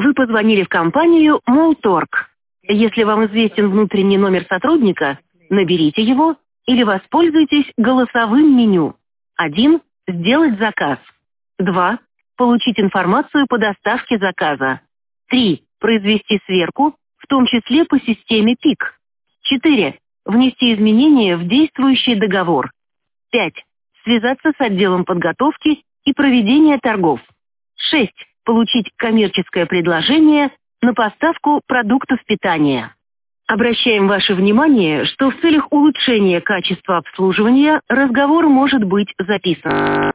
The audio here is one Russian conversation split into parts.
Вы позвонили в компанию Молторг. Если вам известен внутренний номер сотрудника, наберите его или воспользуйтесь голосовым меню. 1. Сделать заказ. 2. Получить информацию по доставке заказа. 3. Произвести сверку, в том числе по системе ПИК. 4. Внести изменения в действующий договор. 5. Связаться с отделом подготовки и проведения торгов. 6. Получить коммерческое предложение на поставку продуктов питания. Обращаем ваше внимание, что в целях улучшения качества обслуживания разговор может быть записан.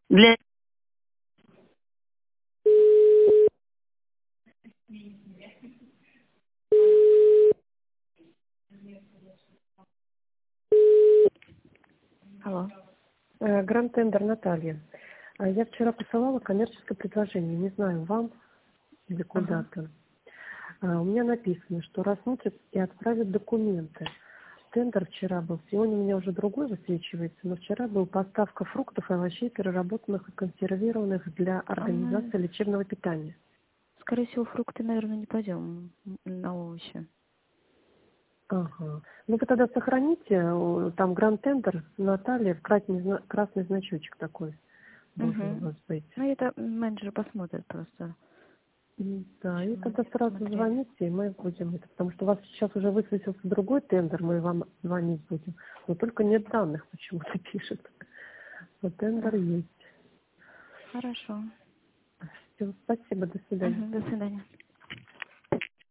Алло. Гранд Тендер, Наталья. Я вчера посылала коммерческое предложение, не знаю, вам или куда-то. У меня написано, что рассмотрят и отправят документы. Тендер вчера был, сегодня у меня уже другой высвечивается, но вчера был поставка фруктов и овощей, переработанных и консервированных для организации лечебного питания. Скорее всего, фрукты, наверное, не пойдем на овощи. Ага. Ну вы тогда сохраните, там Гранд Тендер, Наталья, красный значочек такой должен у вас быть. Ну это менеджер посмотрит просто. Да, и тогда сразу звоните, и мы будем это, потому что у вас сейчас уже высветился другой тендер, мы вам звонить будем, но только нет данных, почему-то пишет. Но тендер есть. Хорошо. Все, спасибо, до свидания. До свидания.